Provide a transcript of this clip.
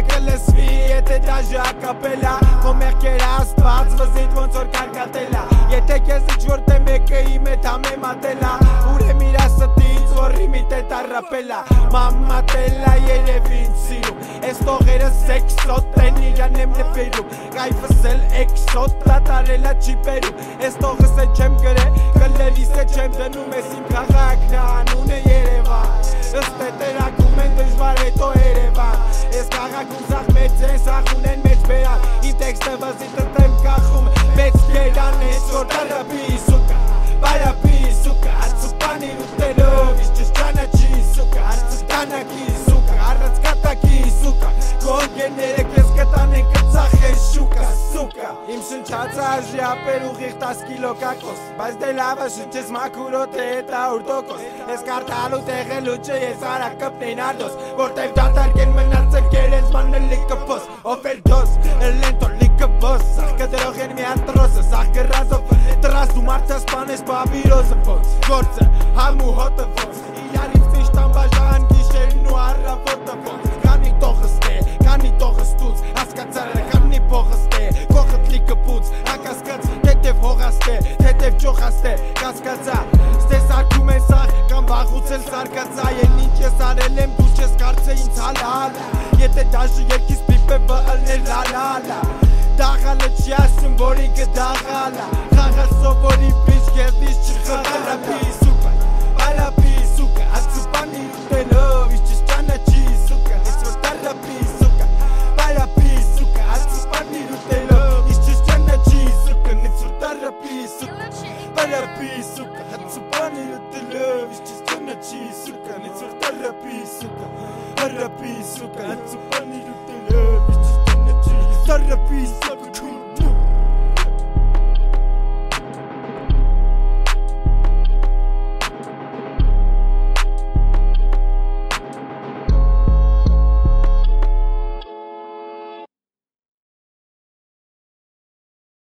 կլսվի եթե դաժե ակապելա Քո մեղքերը աստված վզիտ ոնց որ կարկատելա Եթե քեզ ինչ-որ թե մեկը իմ հետ համեմատելա Ուրեմ իրա ստից որ իմիտ է տարապելա Մամատելա երևի ինձ սիրում Ես տողերը սեքսոտ են իրան եմ նվերում Կայվս էլ էքսոտ դատարելա չի բերում Ես տողս է չեմ գրե կլերիս է չեմ դնում Ես իմ քաղաքն է անուն է Երևան Ըստ է տերակում են դժվար հետո Երևան Ես քաղաքում սաղ մեծ են սաղ ունեն մեծ բերան Իմ տեքստը վզիտը տեմ կախում մեծ կերան Ես որ տարապի սուկա Բարապի սուկա Արցուպանի ուտելով Իշճս ճանաչի սուկա Արցուտանակի սուկա Առած կատակի սուկա Կոնգերները կեզ կտանեն կծախեն շուկա սուկա Իմ շնչացը արժի ապեր ուղիղ 10 կիլո կակոս Բայց դե լավը շնչես մաքուրոտ է 700% Ես կարդալու տեղելու չէ ես արա կպնեին արդոս Որտև դատարկեն մնացել կերենց մանն լիկը պոս Օվերդոս, լենտո լիկը բոս Սաղ կդրող են մի անտրոսը, սաղ կրազով Տրաս դու մարդը սպանես բավիրոզը ոնց Գործը համ ու հոտը ոնց Իրարից միշտ անբաժան գիշերն ու առավոտը ոնց Կանի տողս տե, կանի տողս տուց Հասկացարը կանի պողս տե Կողըտ լիկը պուց, ակասկաց Թետև հողաս տե, թետև ճոխաս տե Կասկացա, ստե սարկում են սաղ Կամ վաղուց էլ սարկացա Են ինչ ես արել եմ, դու չես կարծե ինձ հալալա Եթե դաժը երկիս պիպը բըլներ լալալա Դաղալը չի ասում, որ ինքը դաղալա Խաղալ սովորի պիշ կերդիս չխղարապի սուկա Բարապի սուկա, ացուպանի ուտելով Իշճս ճանաչի սուկա, ես որ տարապի սուկա Բարապի սուկա, ացուպանի ուտելով Իշճս ճանաչի սուկա, ես որ տարապի սուկա Բարապի սուկա, ացուպանի ուտելով Իշճս ճանաչի սուկա, ես որ տարապի սուկա Բարապի սուկա, ացուպանի ուտելով Իշճս ճանաչի Տարապի սուկա